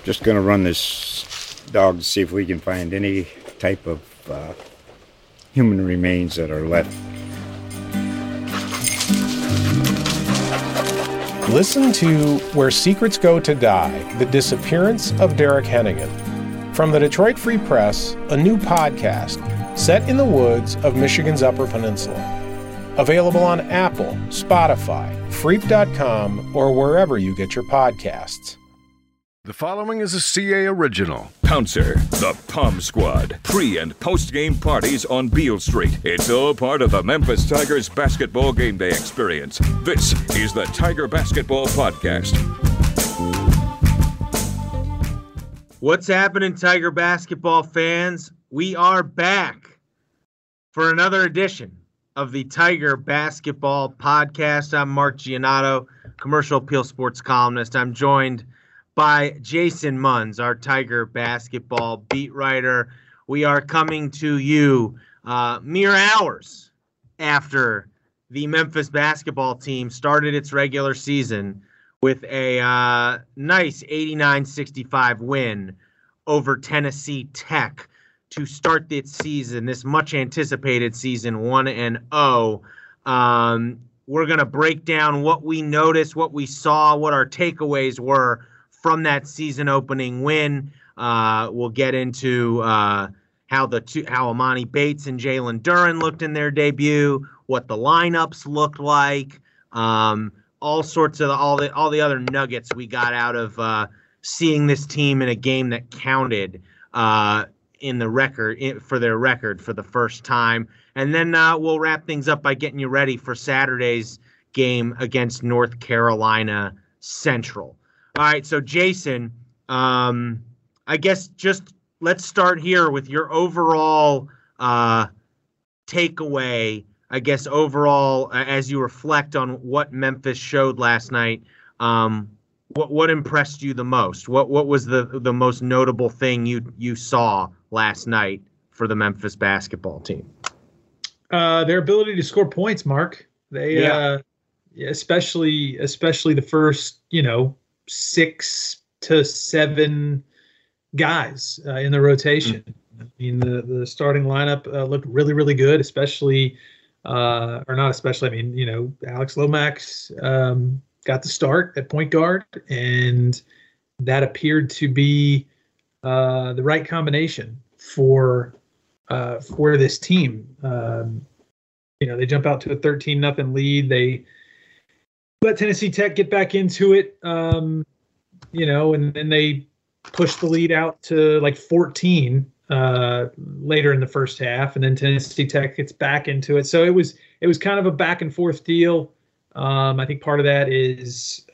Just going to run this dog to see if we can find any type of human remains that are left. Listen to Where Secrets Go to Die, The Disappearance of Derek Hennigan. From the Detroit Free Press, a new podcast set in the woods of Michigan's Upper Peninsula. Available on Apple, Spotify, Freep.com, or wherever you get your podcasts. The following is a CA original. Pouncer, the Pom Squad, pre- and post-game parties on Beale Street. It's all part of the Memphis Tigers basketball game day experience. This is the Tiger Basketball Podcast. What's happening, Tiger basketball fans? We are back for another edition of the Tiger Basketball Podcast. I'm Mark Giannotto, Commercial Appeal Sports columnist. I'm joined by Jason Munz, our Tiger basketball beat writer. We are coming to you mere hours after the Memphis basketball team started its regular season with a nice 89-65 win over Tennessee Tech to start this season, this much-anticipated season 1-0. We're going to break down what we noticed, what we saw, what our takeaways were from that season-opening win. We'll get into how Emoni Bates and Jalen Duren looked in their debut, what the lineups looked like, all sorts of all the other nuggets we got out of seeing this team in a game that counted in the record for their record for the first time. And then we'll wrap things up by getting you ready for Saturday's game against North Carolina Central. All right, so Jason, I guess just let's start here with your overall takeaway. I guess overall, as you reflect on what Memphis showed last night, what impressed you the most? What was the most notable thing you saw last night for the Memphis basketball team? Their ability to score points, Mark. They especially the first 6 to 7 guys in the rotation. I mean, the starting lineup looked really, really good, especially or not especially. I mean, Alex Lomax got the start at point guard, and that appeared to be the right combination for this team. They jump out to a 13-0 lead. They let Tennessee Tech get back into it, and then they pushed the lead out to like 14 later in the first half, and then Tennessee Tech gets back into it. So it was kind of a back and forth deal. I think part of that is,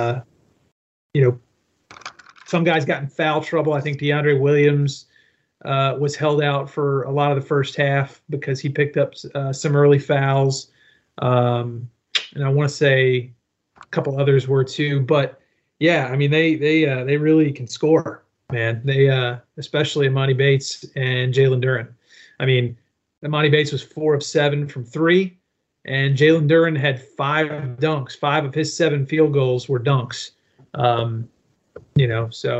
some guys got in foul trouble. I think DeAndre Williams was held out for a lot of the first half because he picked up some early fouls. And I want to say a couple others were too, but yeah, I mean, they really can score, man. They, especially Emoni Bates and Jalen Duren. I mean, Emoni Bates was 4 of 7 from 3. And Jalen Duren had 5 dunks. 5 of his 7 field goals were dunks. So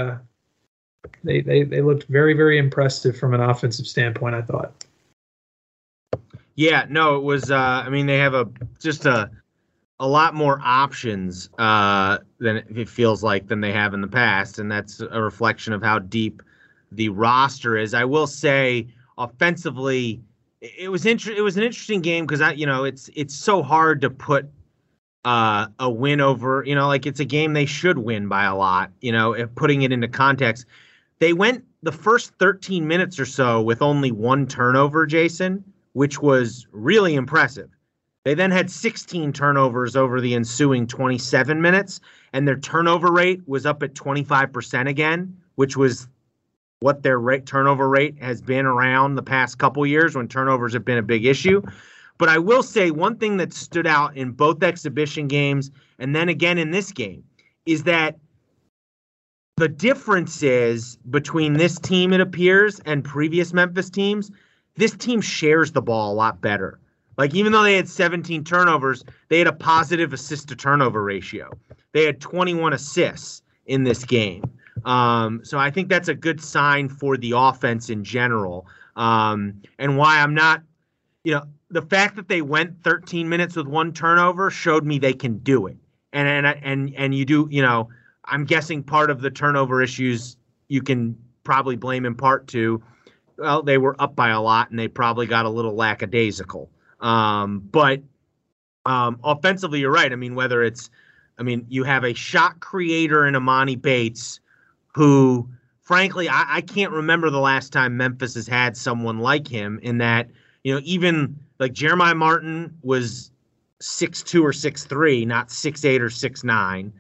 they looked very, very impressive from an offensive standpoint, I thought. Yeah, no, it was. They have a lot more options than it feels like than they have in the past, and that's a reflection of how deep the roster is. I will say, offensively, it was an interesting game because it's so hard to put a win over. It's a game they should win by a lot. Putting it into context, they went the first 13 minutes or so with only 1 turnover, Jason, which was really impressive. They then had 16 turnovers over the ensuing 27 minutes, and their turnover rate was up at 25% again, which was what their turnover rate has been around the past couple years when turnovers have been a big issue. But I will say one thing that stood out in both exhibition games and then again in this game is that the difference is between this team, it appears, and previous Memphis teams, this team shares the ball a lot better. Like, even though they had 17 turnovers, they had a positive assist-to-turnover ratio. They had 21 assists in this game. So I think that's a good sign for the offense in general. And why I'm not, the fact that they went 13 minutes with one turnover showed me they can do it. And you do, I'm guessing part of the turnover issues you can probably blame in part to, well, they were up by a lot and they probably got a little lackadaisical. But offensively, you're right. I mean, you have a shot creator in Amani Bates who, frankly, I can't remember the last time Memphis has had someone like him in that, even like Jeremiah Martin was 6'2" or 6'3", not 6'8" or 6'9".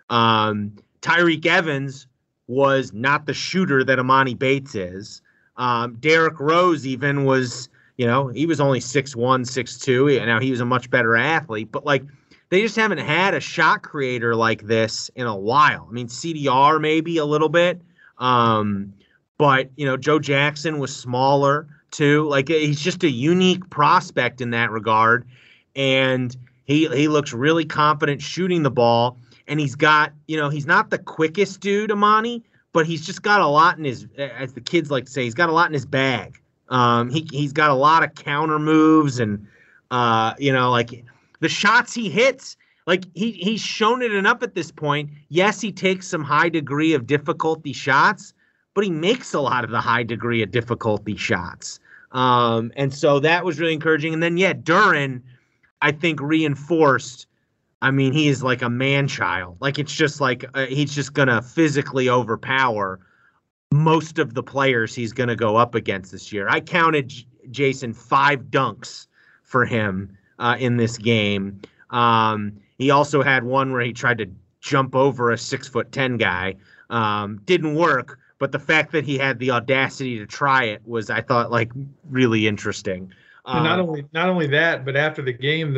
Tyreek Evans was not the shooter that Amani Bates is. Derrick Rose even was, he was only 6'1", 6'2". Now he was a much better athlete, but they just haven't had a shot creator like this in a while. I mean, CDR maybe a little bit, but Joe Jackson was smaller too. He's just a unique prospect in that regard, and he looks really confident shooting the ball. And he's got, he's not the quickest dude, Amani, but he's just got a lot in his, as the kids like to say, he's got a lot in his bag. He's got a lot of counter moves and, the shots he hits, he's shown it enough at this point. Yes, he takes some high degree of difficulty shots, but he makes a lot of the high degree of difficulty shots. And so that was really encouraging. And then, Duren, I think, reinforced. I mean, he is like a man-child. It's just he's just going to physically overpower most of the players he's going to go up against this year. I counted, Jason, 5 dunks for him in this game. He also had one where he tried to jump over a 6'10" guy. Didn't work, but the fact that he had the audacity to try it was, I thought, really interesting. And not only that, but after the game,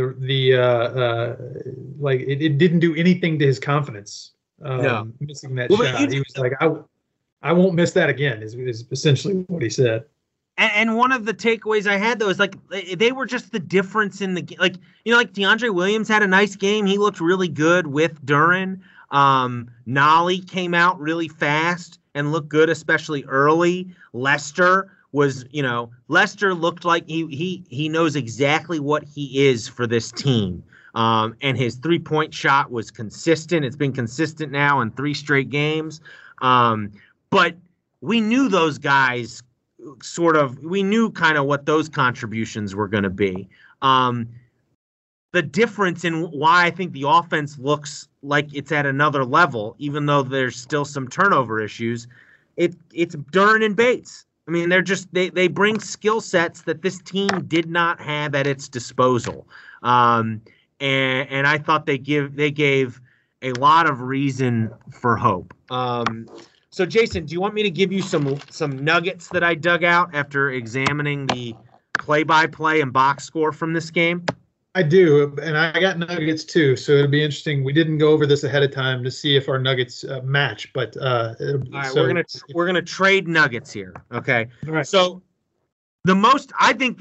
it didn't do anything to his confidence. No. Missing that shot, he was like, I won't miss that again. Is essentially what he said. And one of the takeaways I had though is they were just the difference in the game. DeAndre Williams had a nice game. He looked really good with Duren. Nolly came out really fast and looked good, especially early. Lester looked like he knows exactly what he is for this team. And his 3-point shot was consistent. It's been consistent now in 3 straight games. But we knew those guys we knew kind of what those contributions were going to be. The difference in why I think the offense looks like it's at another level, even though there's still some turnover issues, it's Duren and Bates. I mean, they bring skill sets that this team did not have at its disposal. And I thought they gave a lot of reason for hope. So Jason, do you want me to give you some nuggets that I dug out after examining the play-by-play and box score from this game? I do, and I got nuggets too, so it'll be interesting. We didn't go over this ahead of time to see if our nuggets match, but all right, so we're gonna trade nuggets here. Okay. All right. So the most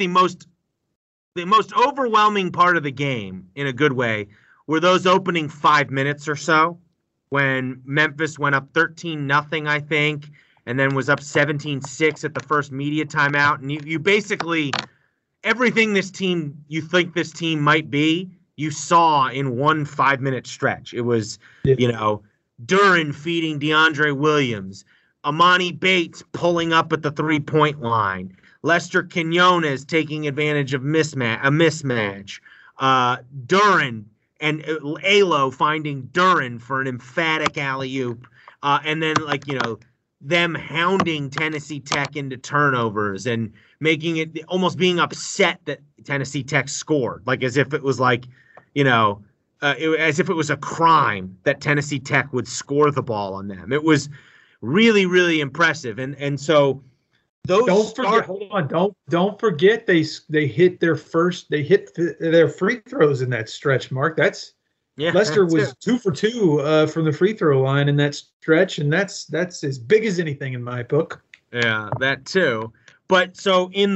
overwhelming part of the game, in a good way, were those opening 5 minutes or so when Memphis went up 13-0, I think, and then was up 17-6 at the first media timeout, and you basically. Everything you think this team might be, you saw in one 5-minute stretch. It was, Duren feeding DeAndre Williams, Amani Bates pulling up at the 3-point line, Lester Quinones taking advantage of a mismatch, Duren and Alo finding Duren for an emphatic alley-oop, and then them hounding Tennessee Tech into turnovers and making it almost being upset that Tennessee Tech scored, as if it was as if it was a crime that Tennessee Tech would score the ball on them. It was really, really impressive. And so those don't forget they hit their free throws in that stretch, Mark. Lester was 2 for 2 from the free throw line in that stretch, and that's as big as anything in my book. Yeah, that too. But so in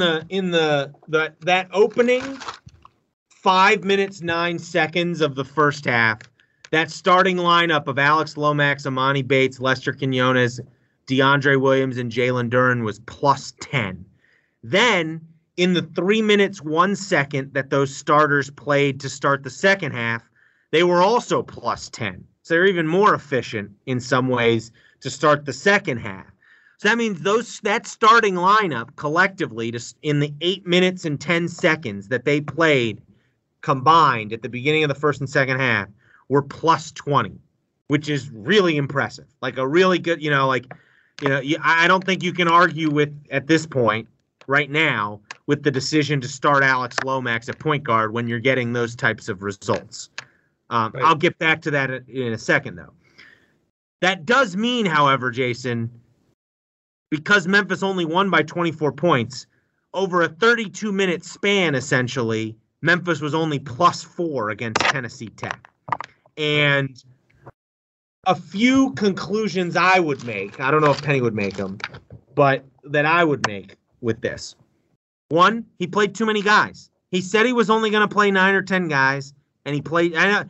that opening 5 minutes 9 seconds of the first half, that starting lineup of Alex Lomax, Amani Bates, Lester Quinones, DeAndre Williams, and Jalen Duren was plus 10. Then, in the 3 minutes, 1 second that those starters played to start the second half, they were also plus 10. So they're even more efficient in some ways to start the second half. So that means that starting lineup collectively in the 8 minutes and 10 seconds that they played combined at the beginning of the first and second half were plus 20, which is really impressive. Like a really good, I don't think you can argue with at this point right now with the decision to start Alex Lomax at point guard when you're getting those types of results. Right. I'll get back to that in a second, though. That does mean, however, Jason, because Memphis only won by 24 points, over a 32-minute span, essentially, Memphis was only plus 4 against Tennessee Tech. And a few conclusions I would make, I don't know if Penny would make them, but that I would make with this. One, he played too many guys. He said he was only going to play 9 or 10 guys, and he played, I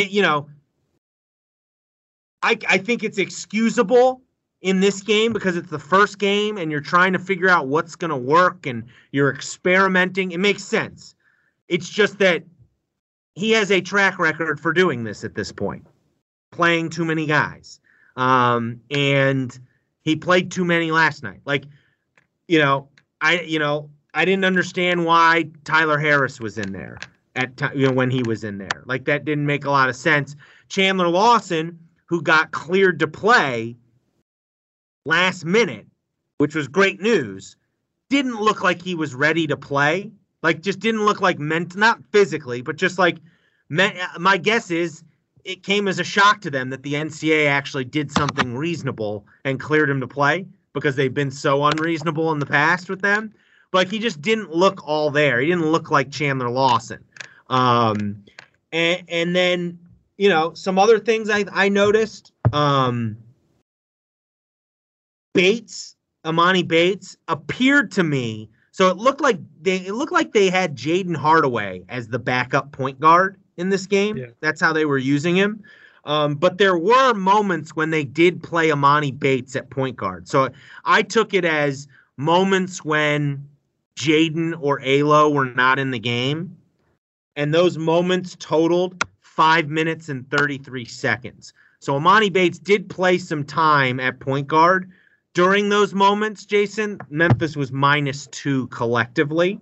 think it's excusable in this game because it's the first game and you're trying to figure out what's going to work and you're experimenting. It makes sense. It's just that he has a track record for doing this at this point, playing too many guys. And he played too many last night. Like, I didn't understand why Tyler Harris was in there when he was in there. Like, that didn't make a lot of sense. Chandler Lawson, who got cleared to play last minute, which was great news, didn't look like he was ready to play. Like, just didn't look like not physically, but just like my guess is it came as a shock to them that the NCAA actually did something reasonable and cleared him to play because they've been so unreasonable in the past with them. But he just didn't look all there. He didn't look like Chandler Lawson. And then, some other things I noticed. Amani Bates appeared to me. So it looked like they had Jaden Hardaway as the backup point guard in this game. Yeah. That's how they were using him. But there were moments when they did play Amani Bates at point guard. So I took it as moments when Jaden or Alo were not in the game. And those moments totaled 5 minutes and 33 seconds. So Amani Bates did play some time at point guard. During those moments, Jason, Memphis was -2 collectively.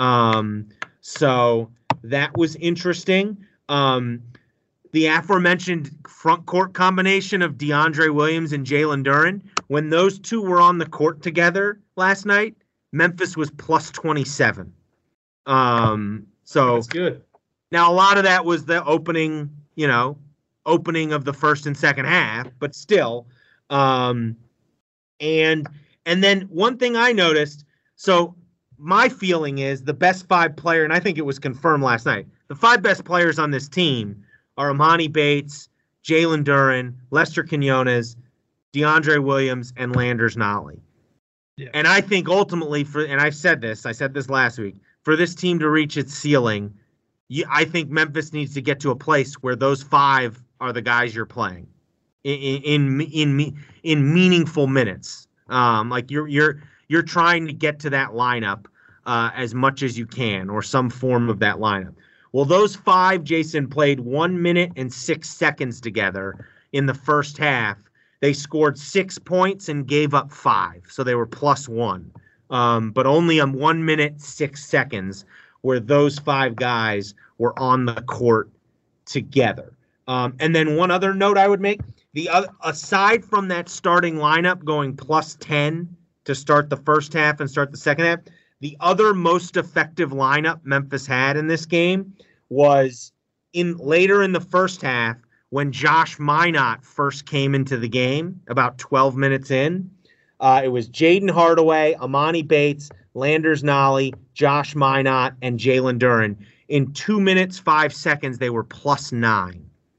So that was interesting. The aforementioned front court combination of DeAndre Williams and Jalen Duren, when those two were on the court together last night, Memphis was plus 27. So that's good. Now, a lot of that was the opening of the first and second half, but still. And then one thing I noticed, so my feeling is the best 5 player, and I think it was confirmed last night, the 5 best players on this team are Amani Bates, Jalen Duren, Lester Quinones, DeAndre Williams, and Landers Nolley. Yeah. And I think ultimately, and I said this last week, for this team to reach its ceiling, I think Memphis needs to get to a place where those 5 are the guys you're playing in meaningful minutes. Like you're trying to get to that lineup as much as you can, or some form of that lineup. Well, those 5, Jason, played 1 minute and 6 seconds together in the first half. They scored 6 points and gave up 5, so they were +1. But only 1 minute, 6 seconds where those 5 guys were on the court together. And then one other note I would make, aside from that starting lineup going +10 to start the first half and start the second half, the other most effective lineup Memphis had in this game was later in the first half when Josh Minott first came into the game, about 12 minutes in. It was Jaden Hardaway, Amani Bates, Landers Nolley, Josh Minott, and Jalen Duren. In 2 minutes, 5 seconds, they were +9.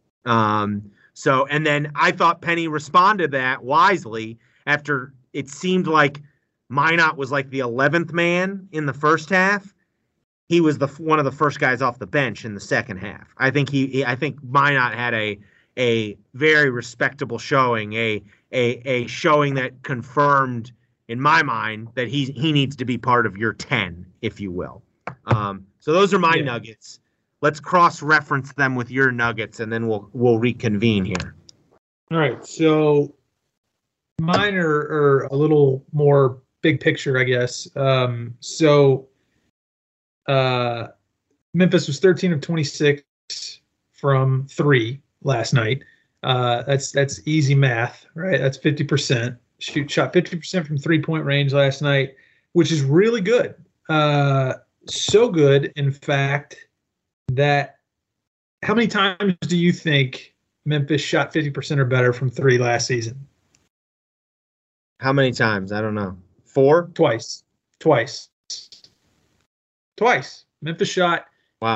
And then I thought Penny responded to that wisely after it seemed like Minott was like the 11th man in the first half. He was one of the first guys off the bench in the second half. I think Minott had a very respectable showing, a showing that confirmed in my mind that he needs to be part of your 10, if you will. So those are my nuggets. Let's cross-reference them with your nuggets, and then we'll reconvene here. All right, so mine are a little more big picture, I guess. Memphis was 13 of 26 from 3 last night. That's easy math, right? That's 50%. Shot 50% from 3-point range last night, which is really good. So good, in fact, that how many times do you think Memphis shot 50% or better from 3 last season? How many times? I don't know. 4? Twice. Memphis shot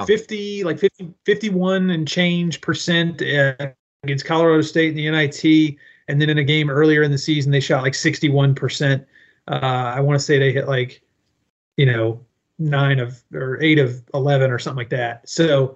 51 and change percent against Colorado State in the NIT, and then in a game earlier in the season they shot like 61%. I want to say they hit like 8 of 11 or something like that. So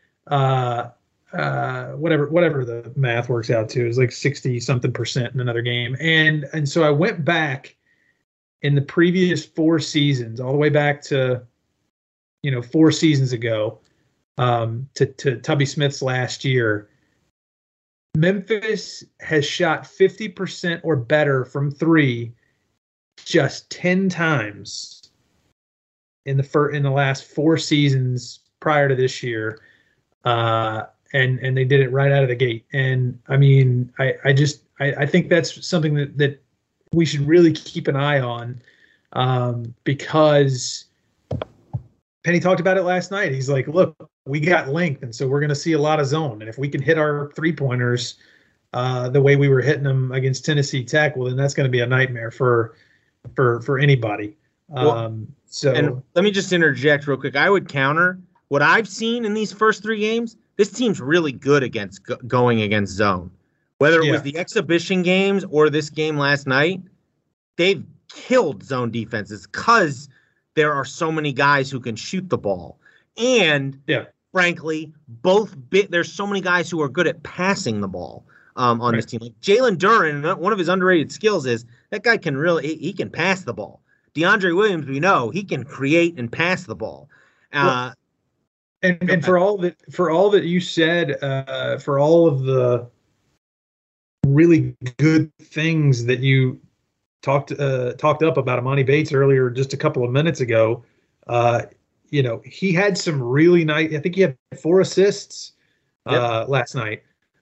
whatever the math works out to is like 60 something percent in another game. And so I went back in the previous 4 seasons, all the way back to 4 seasons ago, to Tubby Smith's last year. Memphis has shot 50% or better from 3 just 10 times in the last 4 seasons prior to this year, and they did it right out of the gate. And I mean, I think that's something that we should really keep an eye on, because Penny talked about it last night. He's like, look, we got length, and so we're going to see a lot of zone. And if we can hit our 3-pointers the way we were hitting them against Tennessee Tech, well, then that's going to be a nightmare for anybody. And let me just interject real quick. I would counter what I've seen in these first 3 games. This team's really good against going against zone. Whether it was the exhibition games or this game last night, they've killed zone defenses because there are so many guys who can shoot the ball. And frankly, there's so many guys who are good at passing the ball on this team. Like Jalen Duren, one of his underrated skills is that guy can he can pass the ball. DeAndre Williams, we know he can create and pass the ball. And for all that you said, for all of the really good things that you talked up about Amani Bates earlier, just a couple of minutes ago, he had some really nice. I think he had 4 assists last night.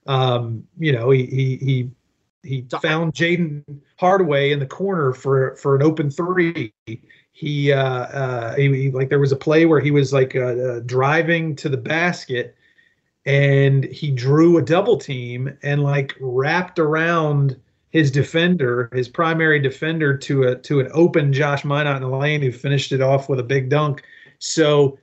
He found Jaden Hardaway in the corner for an open 3. He there was a play where he was driving to the basket, and he drew a double team and wrapped around his primary defender to an open Josh Minot in the lane, who finished it off with a big dunk. So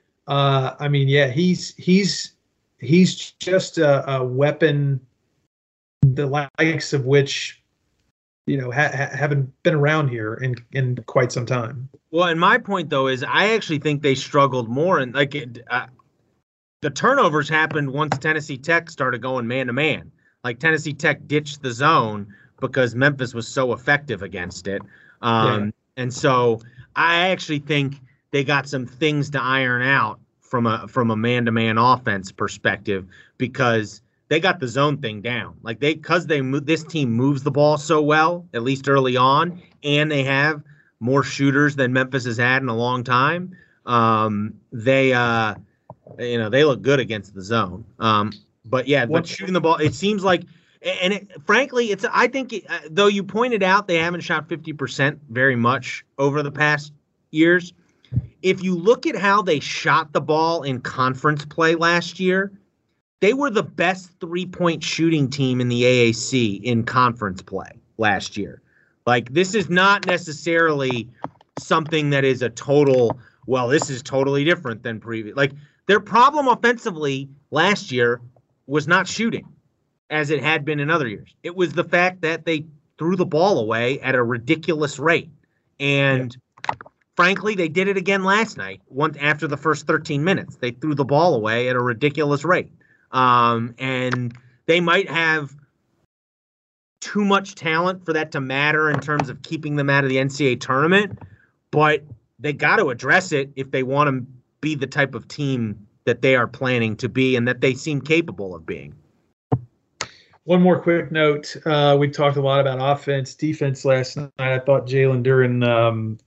he's just a weapon, the likes of which haven't been around here in quite some time. Well, and my point though is I actually think they struggled more, and the turnovers happened once Tennessee Tech started going man to man. Like Tennessee Tech ditched the zone because Memphis was so effective against it. And so I actually think they got some things to iron out from a man-to-man offense perspective, because they got the zone thing down. This team moves the ball so well, at least early on, and they have more shooters than Memphis has had in a long time. They look good against the zone. But shooting the ball, it seems like, and frankly, though you pointed out they haven't shot 50% very much over the past years, if you look at how they shot the ball in conference play last year, they were the best 3-point shooting team in the AAC in conference play last year. This is not necessarily something that is a total, this is totally different than previous. Their problem offensively last year was not shooting, as it had been in other years. It was the fact that they threw the ball away at a ridiculous rate. And frankly, they did it again last night. After the first 13 minutes, they threw the ball away at a ridiculous rate. And they might have too much talent for that to matter in terms of keeping them out of the NCAA tournament, but they got to address it if they want to be the type of team that they are planning to be and that they seem capable of being. One more quick note. We talked a lot about offense, defense last night. I thought Jalen Duren,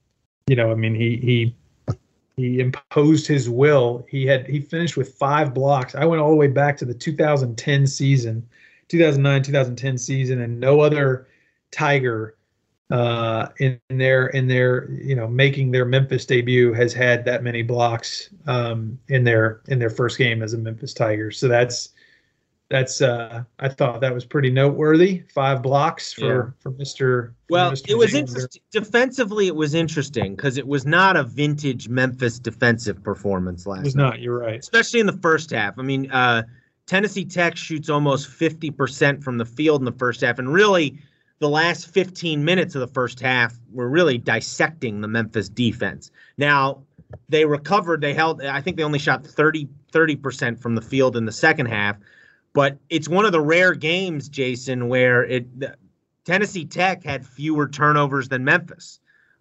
he imposed his will. He finished with 5 blocks. I went all the way back to the 2010 season, 2009-2010 season, and no other Tiger in their making their Memphis debut has had that many blocks in their first game as a Memphis Tiger. So that's I thought that was pretty noteworthy. 5 blocks for Mr. Well, Mr. it was Jalen interesting. Defensively, it was interesting because it was not a vintage Memphis defensive performance last night. It was not. You're right. Especially in the first half. I mean, Tennessee Tech shoots almost 50% from the field in the first half, and really the last 15 minutes of the first half were really dissecting the Memphis defense. Now, they recovered. I think they only shot 30% from the field in the second half. But it's one of the rare games, Jason, where Tennessee Tech had fewer turnovers than Memphis.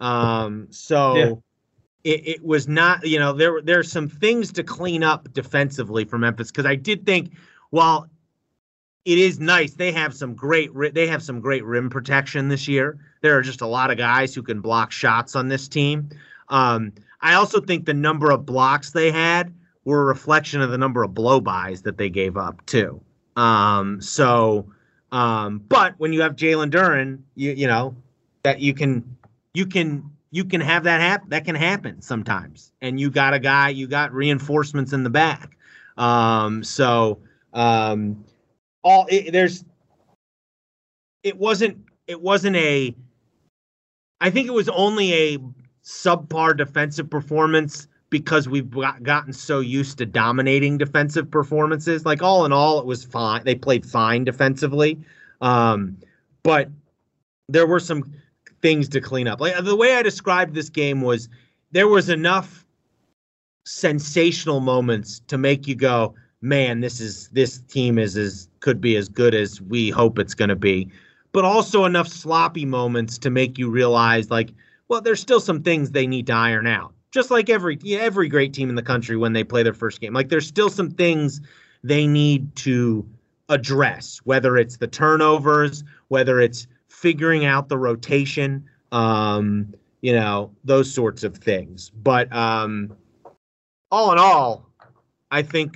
It was not, there's some things to clean up defensively for Memphis, because I did think, while it is nice, they have some great rim protection this year. There are just a lot of guys who can block shots on this team. I also think the number of blocks they had were a reflection of the number of blow-bys that they gave up too. But when you have Jalen Duren, you know that you can have that happen. That can happen sometimes, and you got reinforcements in the back. I think it was only a subpar defensive performance because we've gotten so used to dominating defensive performances. Like, all in all, it was fine. They played fine defensively. But there were some things to clean up. Like, the way I described this game was there was enough sensational moments to make you go, man, this team could be as good as we hope it's going to be. But also enough sloppy moments to make you realize, like, well, there's still some things they need to iron out. Just like every great team in the country when they play their first game. Like, there's still some things they need to address, whether it's the turnovers, whether it's figuring out the rotation, those sorts of things. But all in all, I think,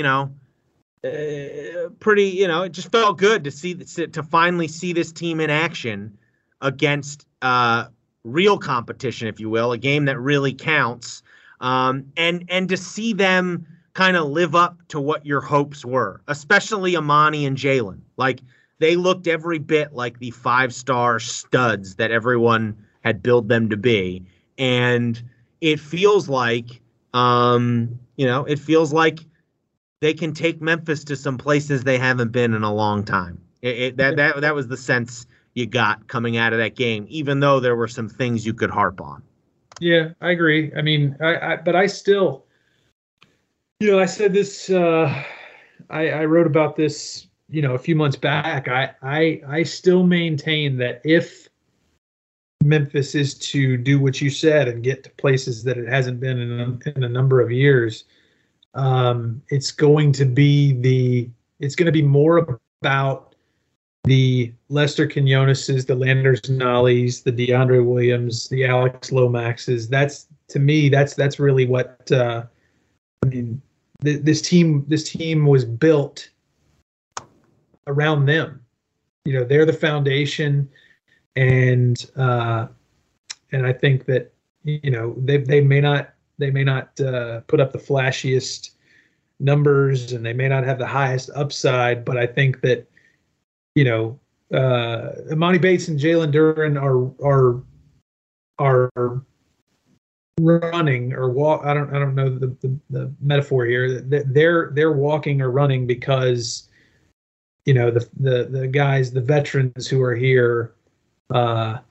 it just felt good to finally see this team in action against real competition, if you will, a game that really counts, and to see them kind of live up to what your hopes were, especially Amani and Jalen. Like, they looked every bit like the 5-star studs that everyone had billed them to be, and it feels like, they can take Memphis to some places they haven't been in a long time. That was the sense you got coming out of that game, even though there were some things you could harp on. Yeah, I agree. I mean, but I still, I said this, I wrote about this, a few months back. I still maintain that if Memphis is to do what you said and get to places that it hasn't been in a number of years, it's going to be more about the Lester Quinoneses, the Landers Nollies, the DeAndre Williams, the Alex Lomaxes. That's really what this team was built around them. They're the foundation, and I think that they may not put up the flashiest numbers, and they may not have the highest upside, but I think that Amani Bates and Jalen Duren are running or walk. I don't know the metaphor here. They're walking or running because the guys, the veterans who are here, have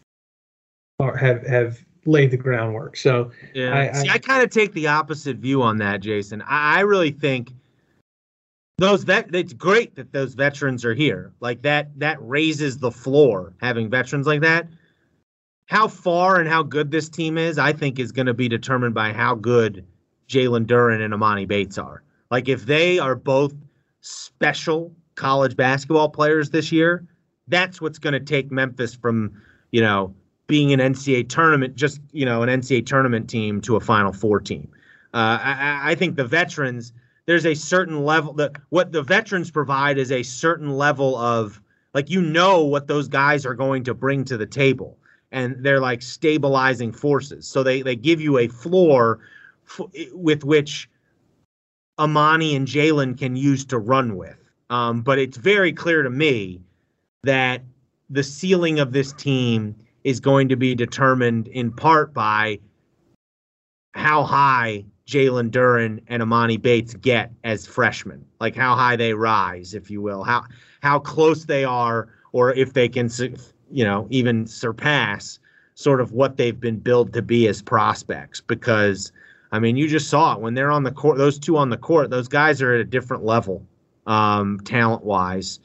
laid the groundwork. So yeah, I kind of take the opposite view on that, Jason. I really think It's great that those veterans are here. Like that raises the floor, having veterans like that. How far and how good this team is, I think, is going to be determined by how good Jalen Duren and Amani Bates are. Like, if they are both special college basketball players this year, that's what's going to take Memphis from, being an NCAA tournament, just, an NCAA tournament team to a Final Four team. I think the veterans, there's a certain level that what the veterans provide is a certain level of, like, what those guys are going to bring to the table. And they're like stabilizing forces. So they give you a floor with which Amani and Jalen can use to run with. But it's very clear to me that the ceiling of this team is going to be determined in part by how high Jalen Duren and Amani Bates get as freshmen, like how high they rise, if you will, how close they are, or if they can, even surpass sort of what they've been billed to be as prospects. Because, you just saw it when they're on the court, those two on the court, those guys are at a different level, talent-wise,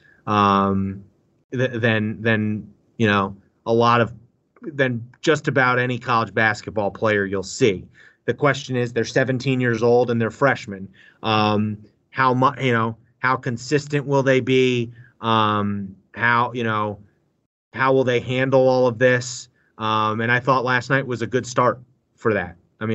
than just about any college basketball player you'll see. The question is, they're 17 years old and they're freshmen. How consistent will they be? How will they handle all of this? And I thought last night was a good start for that.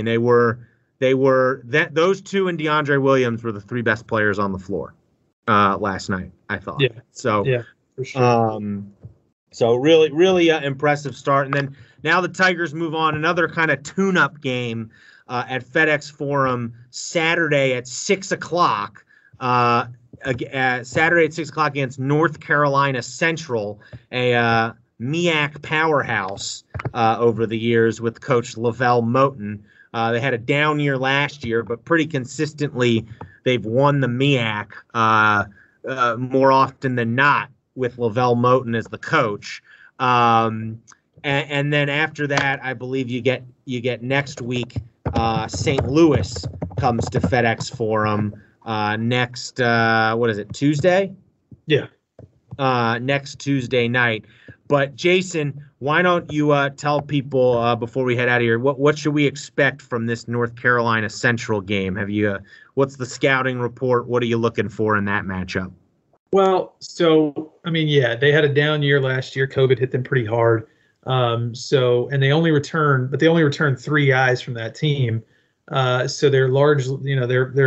Those two and DeAndre Williams were the three best players on the floor last night, I thought. Yeah. So, yeah, for sure. So really, really impressive start. And then now the Tigers move on, another kind of tune-up game at FedEx Forum Saturday at 6 o'clock. Saturday at 6 o'clock against North Carolina Central, a MEAC powerhouse over the years with Coach Lavelle Moten. They had a down year last year, but pretty consistently they've won the MEAC more often than not with Lavelle Moten as the coach. And then after that, I believe you get next week, St. Louis comes to FedEx Forum next, Tuesday? Yeah. Next Tuesday night. But Jason, why don't you tell people before we head out of here, what should we expect from this North Carolina Central game? What's the scouting report? What are you looking for in that matchup? Well, they had a down year last year. COVID hit them pretty hard. And they only returned three guys from that team. So they're largely,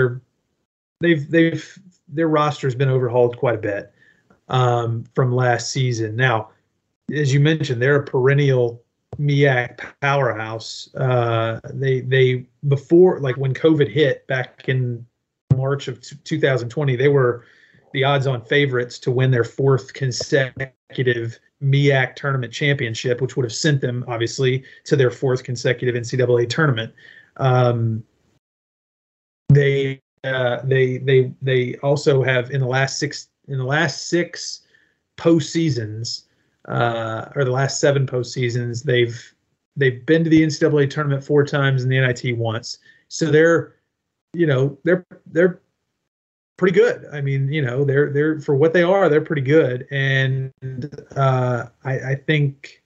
their roster's been overhauled quite a bit from last season. Now, as you mentioned, they're a perennial MEAC powerhouse. They before, like when COVID hit back in March of 2020, they were the odds-on favorites to win their fourth consecutive MEAC tournament championship, which would have sent them obviously to their fourth consecutive NCAA tournament. They also have in the last six postseasons, or the last seven postseasons, they've been to the NCAA tournament 4 times and the NIT once. So they're pretty good. They're for what they are, they're pretty good. And I think,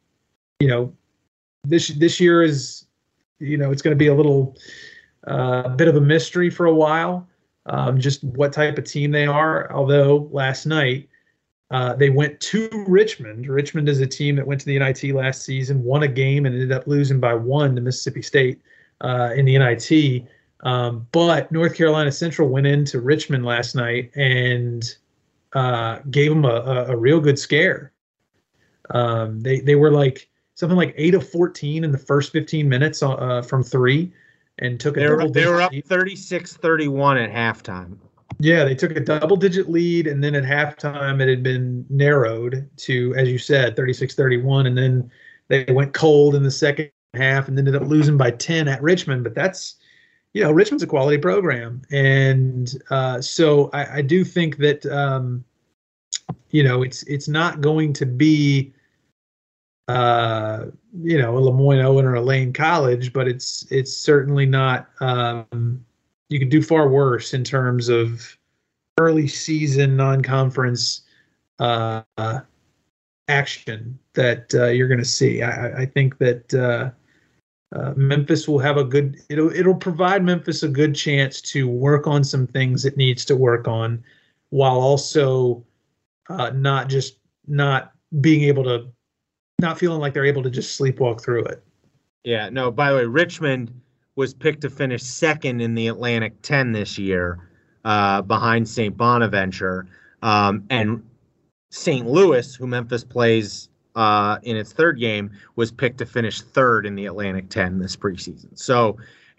this year is, it's going to be a little bit of a mystery for a while, just what type of team they are. Although last night they went to Richmond. Richmond is a team that went to the NIT last season, won a game, and ended up losing by 1 to Mississippi State in the NIT. But North Carolina Central went into Richmond last night and gave them a real good scare. They were like something like 8 of 14 in the first 15 minutes from 3, and took they were up 36-31 at halftime. Yeah, they took a double-digit lead, and then at halftime it had been narrowed to, as you said, 36-31, and then they went cold in the second half and ended up losing by 10 at Richmond. But that's, Richmond's a quality program, and so I do think that it's not going to be a Lemoyne Owen or a Lane College, but it's certainly not. You could do far worse in terms of early season non-conference action that you're going to see. I think that Memphis will have it'll provide Memphis a good chance to work on some things it needs to work on, while also not feeling like they're able to just sleepwalk through it. Yeah, no, by the way, Richmond was picked to finish second in the Atlantic 10 this year, behind St. Bonaventure. And St. Louis, who Memphis plays in its third game, was picked to finish third in the Atlantic 10 this preseason. So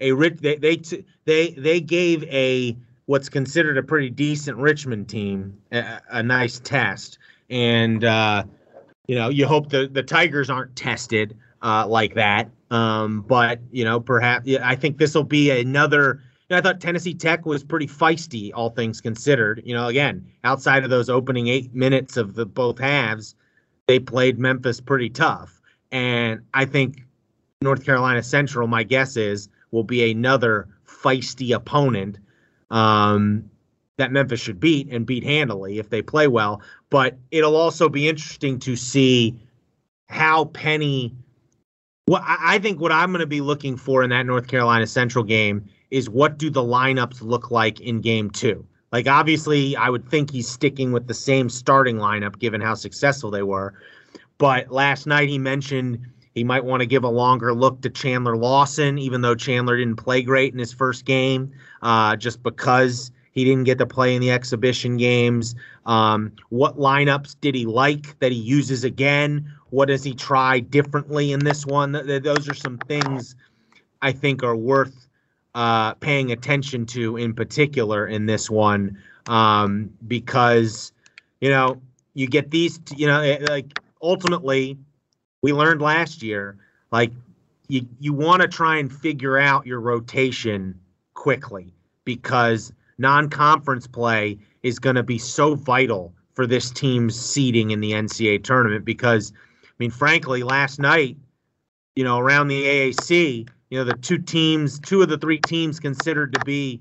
they gave what's considered a pretty decent Richmond team a nice test. And, you hope the Tigers aren't tested like that. But, perhaps I think this will be another. I thought Tennessee Tech was pretty feisty, all things considered. Again, outside of those opening 8 minutes of the both halves, they played Memphis pretty tough. And I think North Carolina Central, my guess is, will be another feisty opponent that Memphis should beat and beat handily if they play well. But it'll also be interesting to see how Penny. Well, I think what I'm going to be looking for in that North Carolina Central game is what do the lineups look like in game 2? Like, obviously, I would think he's sticking with the same starting lineup given how successful they were. But last night he mentioned he might want to give a longer look to Chandler Lawson, even though Chandler didn't play great in his first game, just because he didn't get to play in the exhibition games. What lineups did he like that he uses again? What does he try differently in this one? Those are some things I think are worth paying attention to in particular in this one, because, you get these, like ultimately we learned last year, like you want to try and figure out your rotation quickly, because non-conference play is going to be so vital for this team's seeding in the NCAA tournament. Because, frankly, last night, around the AAC, the two of the three teams considered to be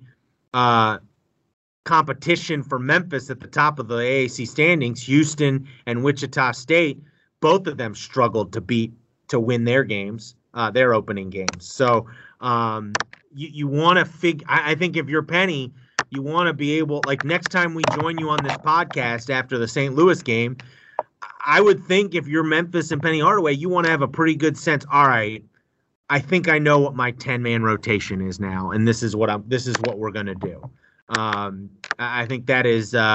competition for Memphis at the top of the AAC standings, Houston and Wichita State, both of them struggled to win their games, their opening games. So you want to figure. I think if you're Penny, you want to be able, like, next time we join you on this podcast after the St. Louis game, I would think if you're Memphis and Penny Hardaway, you want to have a pretty good sense. All right, I think I know what my 10-man rotation is now, and this is what we're going to do. I think that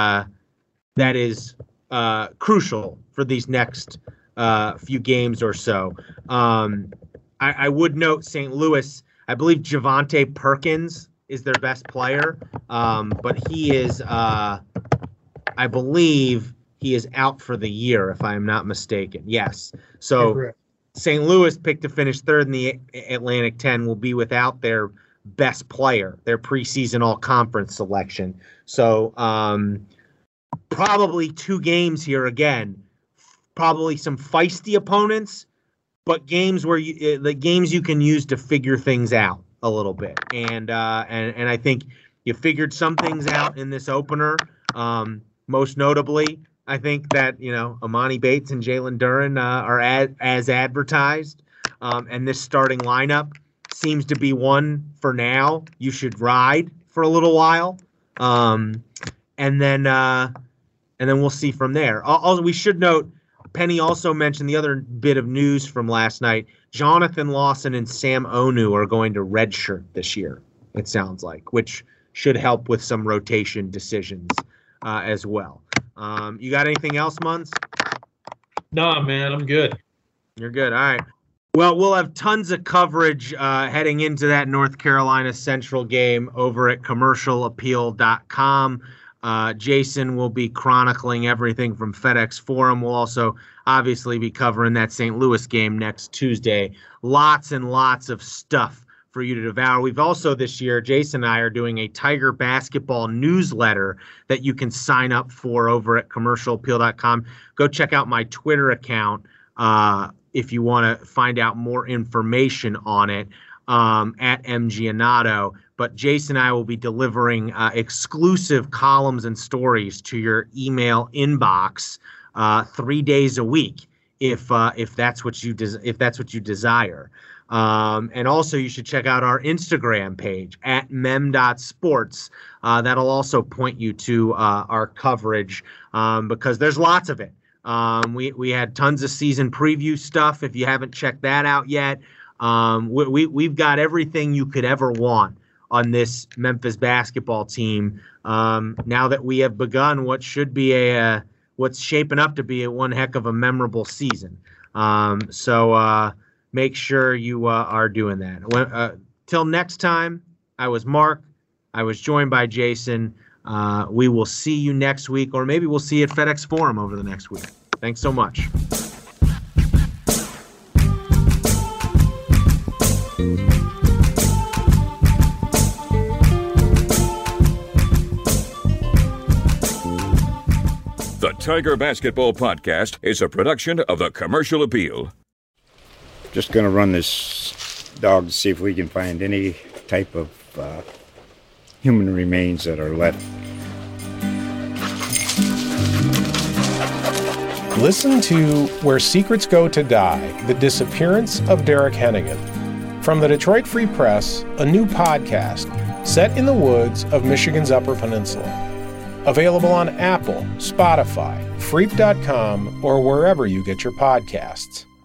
is crucial for these next few games or so. I would note St. Louis, I believe Javonte Perkins is their best player, but he is, I believe he is out for the year, if I'm not mistaken. Yes. So St. Louis, picked to finish third in the Atlantic 10, will be without their best player, their preseason all-conference selection. So probably 2 games here again, probably some feisty opponents, but games where the games you can use to figure things out a little bit. And I think you figured some things out in this opener. Most notably, I think that, Amani Bates and Jalen Duren are as advertised. And this starting lineup seems to be one for now you should ride for a little while. And then we'll see from there. Also, we should note, Penny also mentioned the other bit of news from last night. Jonathan Lawson and Sam Onu are going to redshirt this year, it sounds like, which should help with some rotation decisions as well. You got anything else, Muns? No, man, I'm good. You're good. All right. Well, we'll have tons of coverage heading into that North Carolina Central game over at commercialappeal.com. Jason will be chronicling everything from FedEx Forum. We'll also obviously be covering that St. Louis game next Tuesday. Lots and lots of stuff for you to devour. We've also this year, Jason and I are doing a Tiger basketball newsletter that you can sign up for over at commercialappeal.com. Go check out my Twitter account if you want to find out more information on it, at MGiannotto. but Jason and I will be delivering exclusive columns and stories to your email inbox 3 days a week, if that's what you desire. And also, you should check out our Instagram page at mem.sports. That'll also point you to our coverage because there's lots of it. We had tons of season preview stuff. If you haven't checked that out yet, we've got everything you could ever want on this Memphis basketball team. Now that we have begun what should be what's shaping up to be one heck of a memorable season. So make sure you are doing that. Till next time, I was Mark. I was joined by Jason. We will see you next week, or maybe we'll see you at FedEx Forum over the next week. Thanks so much. The Tiger Basketball Podcast is a production of the Commercial Appeal. Just going to run this dog to see if we can find any type of human remains that are left. Listen to Where Secrets Go to Die, The Disappearance of Derek Hennigan. From the Detroit Free Press, a new podcast set in the woods of Michigan's Upper Peninsula. Available on Apple, Spotify, Freep.com, or wherever you get your podcasts.